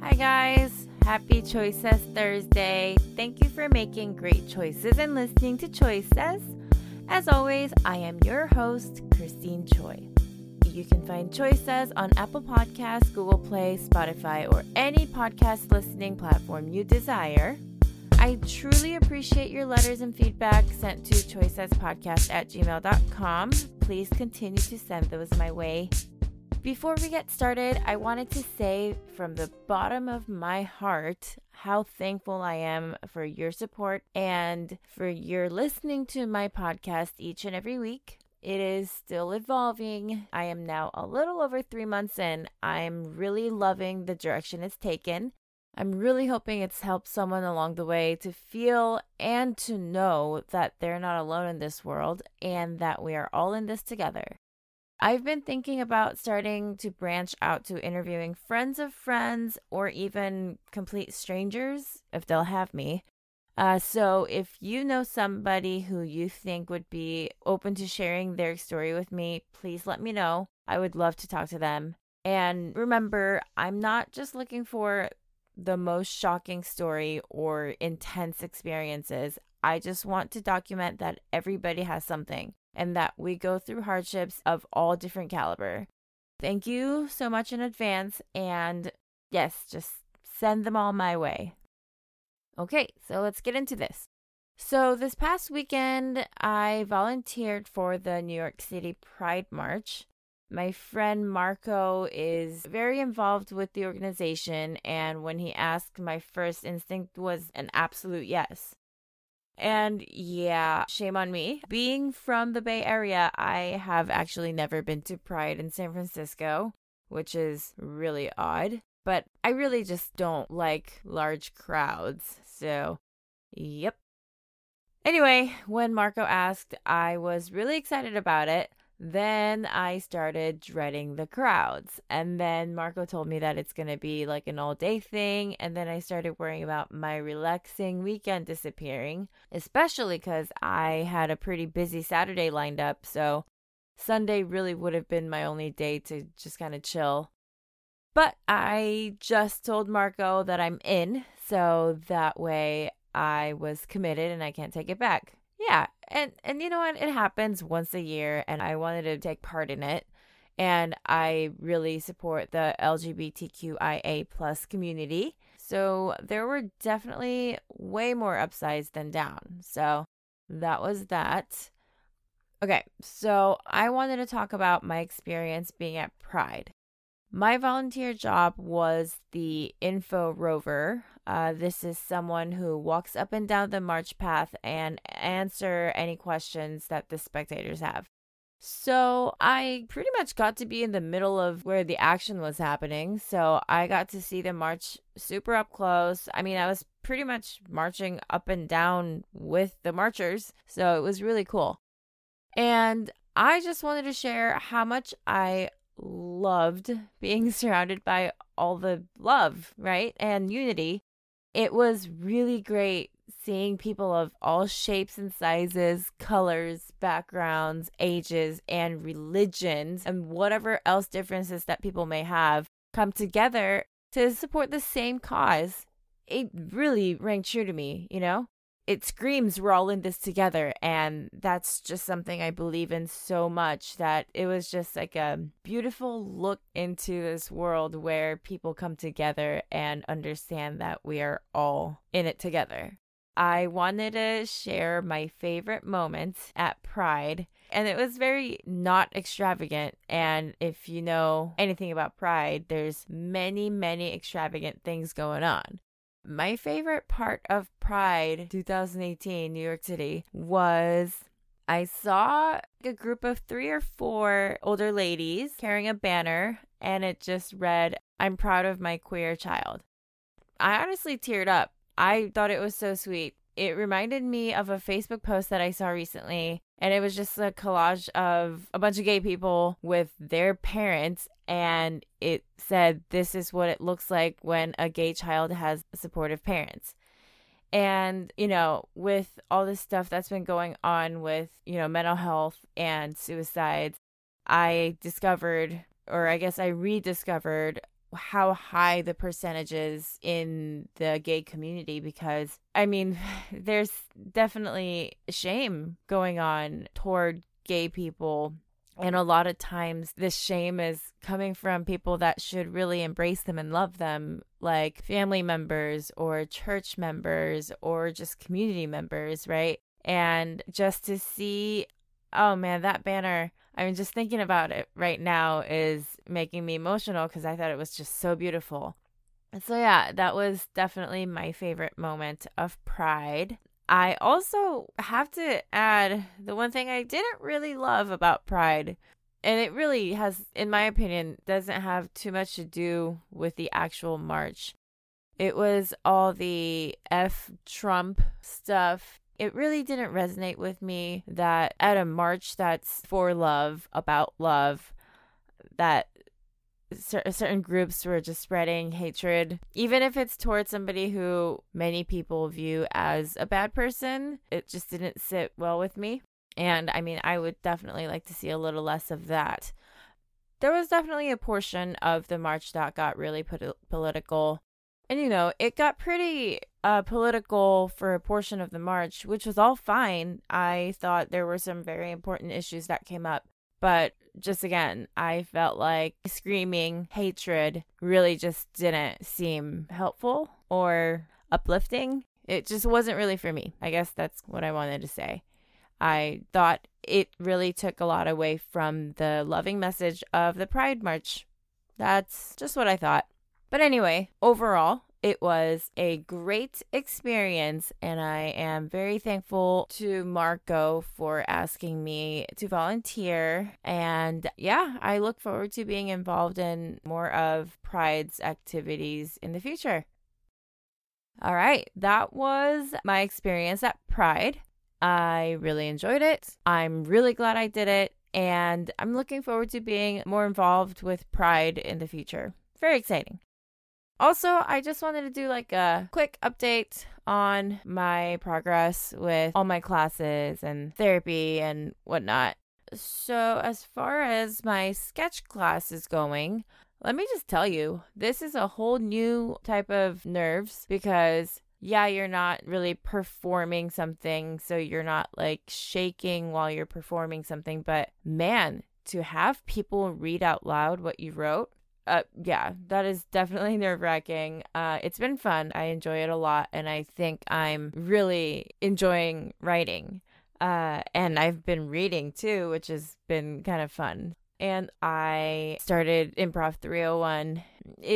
Hi guys, happy Choices Thursday. Thank you for making great choices and listening to Choices. As always, I am your host, Christine Choi. You can find Choices on Apple Podcasts, Google Play, Spotify, or any podcast listening platform you desire. I truly appreciate your letters and feedback sent to choicespodcast@gmail.com. Please continue to send those my way. Before we get started, I wanted to say from the bottom of my heart how thankful I am for your support and for your listening to my podcast each and every week. It is still evolving. I am now a little over 3 months in. I'm really loving the direction it's taken. I'm really hoping it's helped someone along the way to feel and to know that they're not alone in this world and that we are all in this together. I've been thinking about starting to branch out to interviewing friends of friends or even complete strangers if they'll have me. So if you know somebody who you think would be open to sharing their story with me, please let me know. I would love to talk to them. And remember, I'm not just looking for the most shocking story or intense experiences. I just want to document that everybody has something and that we go through hardships of all different caliber. Thank you so much in advance, and yes, just send them all my way. Okay, so let's get into this. So this past weekend, I volunteered for the New York City Pride March. My friend Marco is very involved with the organization, and when he asked, my first instinct was an absolute yes. And yeah, shame on me. Being from the Bay Area, I have actually never been to Pride in San Francisco, which is really odd. But I really just don't like large crowds. So, yep. Anyway, when Marco asked, I was really excited about it. Then I started dreading the crowds. And then Marco told me that it's going to be like an all-day thing. And then I started worrying about my relaxing weekend disappearing, especially because I had a pretty busy Saturday lined up. So Sunday really would have been my only day to just kind of chill. But I just told Marco that I'm in. So that way I was committed and I can't take it back. Yeah, and you know what? It happens once a year, and I wanted to take part in it. And I really support the LGBTQIA plus community. So there were definitely way more upsides than down. So that was that. Okay, so I wanted to talk about my experience being at Pride. My volunteer job was the info rover. This is someone who walks up and down the march path and answer any questions that the spectators have. So I pretty much got to be in the middle of where the action was happening. So I got to see the march super up close. I mean, I was pretty much marching up and down with the marchers. So it was really cool. And I just wanted to share how much I loved being surrounded by all the love, right? And unity. It was really great seeing people of all shapes and sizes, colors, backgrounds, ages, and religions, and whatever else differences that people may have come together to support the same cause. It really rang true to me, you know? It screams we're all in this together, and that's just something I believe in so much that it was just like a beautiful look into this world where people come together and understand that we are all in it together. I wanted to share my favorite moments at Pride, and it was very not extravagant. And if you know anything about Pride, there's many, many extravagant things going on. My favorite part of Pride 2018 New York City was I saw a group of 3 or 4 older ladies carrying a banner, and it just read, "I'm proud of my queer child." I honestly teared up. I thought it was so sweet. It reminded me of a Facebook post that I saw recently, and it was just a collage of a bunch of gay people with their parents, and it said, "This is what it looks like when a gay child has supportive parents." And, you know, with all this stuff that's been going on with, you know, mental health and suicides, I discovered, or I guess I rediscovered how high the percentage is in the gay community, because I mean, there's definitely shame going on toward gay people. And a lot of times this shame is coming from people that should really embrace them and love them, like family members or church members or just community members, right? And just to see, oh man, that banner, I mean, just thinking about it right now is making me emotional because I thought it was just so beautiful. So yeah, that was definitely my favorite moment of Pride. I also have to add the one thing I didn't really love about Pride, and it really has, in my opinion, doesn't have too much to do with the actual march. It was all the F Trump stuff. It really didn't resonate with me that at a march that's for love, about love, that certain groups were just spreading hatred, even if it's towards somebody who many people view as a bad person. It just didn't sit well with me. And I mean, I would definitely like to see a little less of that. There was definitely a portion of the march that got really political. And, you know, it got pretty political for a portion of the march, which was all fine. I thought there were some very important issues that came up. But just again, I felt like screaming hatred really just didn't seem helpful or uplifting. It just wasn't really for me. I guess that's what I wanted to say. I thought it really took a lot away from the loving message of the Pride March. That's just what I thought. But anyway, overall, it was a great experience, and I am very thankful to Marco for asking me to volunteer. And yeah, I look forward to being involved in more of Pride's activities in the future. All right, that was my experience at Pride. I really enjoyed it. I'm really glad I did it, and I'm looking forward to being more involved with Pride in the future. Very exciting. Also, I just wanted to do like a quick update on my progress with all my classes and therapy and whatnot. So as far as my sketch class is going, let me just tell you, this is a whole new type of nerves because, yeah, you're not really performing something, so you're not like shaking while you're performing something. But man, to have people read out loud what you wrote, yeah, that is definitely nerve-wracking. It's been fun. I enjoy it a lot, and I think I'm really enjoying writing. And I've been reading too, which has been kind of fun. And I started Improv 301.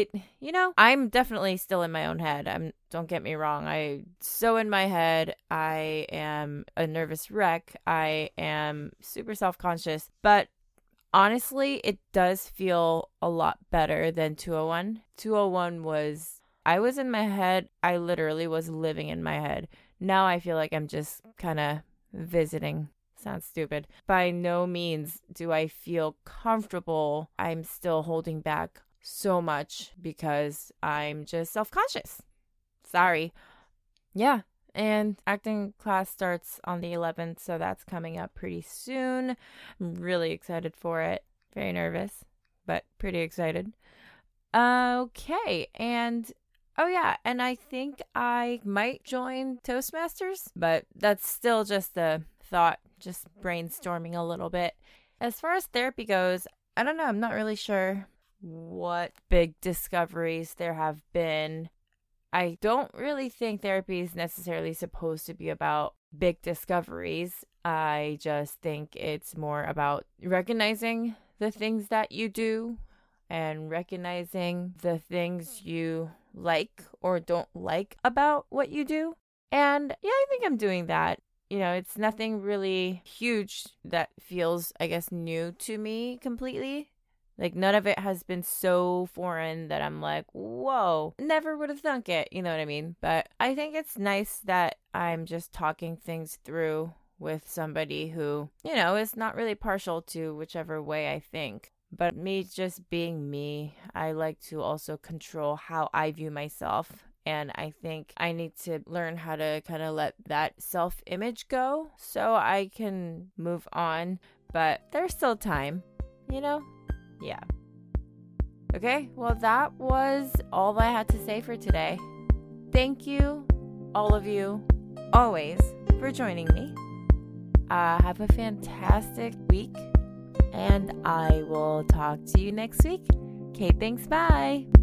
I'm definitely still in my own head. Don't get me wrong. I'm so in my head. I am a nervous wreck. I am super self-conscious, but honestly, it does feel a lot better than 201. 201 I was in my head. I literally was living in my head. Now I feel like I'm just kind of visiting. Sounds stupid. By no means do I feel comfortable. I'm still holding back so much because I'm just self-conscious. Sorry. Yeah. And acting class starts on the 11th, so that's coming up pretty soon. I'm really excited for it. Very nervous, but pretty excited. Okay, and oh yeah, and I think I might join Toastmasters, but that's still just a thought, just brainstorming a little bit. As far as therapy goes, I don't know. I'm not really sure what big discoveries there have been. I don't really think therapy is necessarily supposed to be about big discoveries. I just think it's more about recognizing the things that you do and recognizing the things you like or don't like about what you do. And yeah, I think I'm doing that. You know, it's nothing really huge that feels, I guess, new to me completely. Like, none of it has been so foreign that I'm like, whoa, never would have thunk it. You know what I mean? But I think it's nice that I'm just talking things through with somebody who, you know, is not really partial to whichever way I think. But me just being me, I like to also control how I view myself. And I think I need to learn how to kind of let that self-image go so I can move on. But there's still time, you know? Yeah. Okay, well, that was all I had to say for today. Thank you, all of you, always, for joining me. Have a fantastic week, and I will talk to you next week. Okay, thanks. Bye.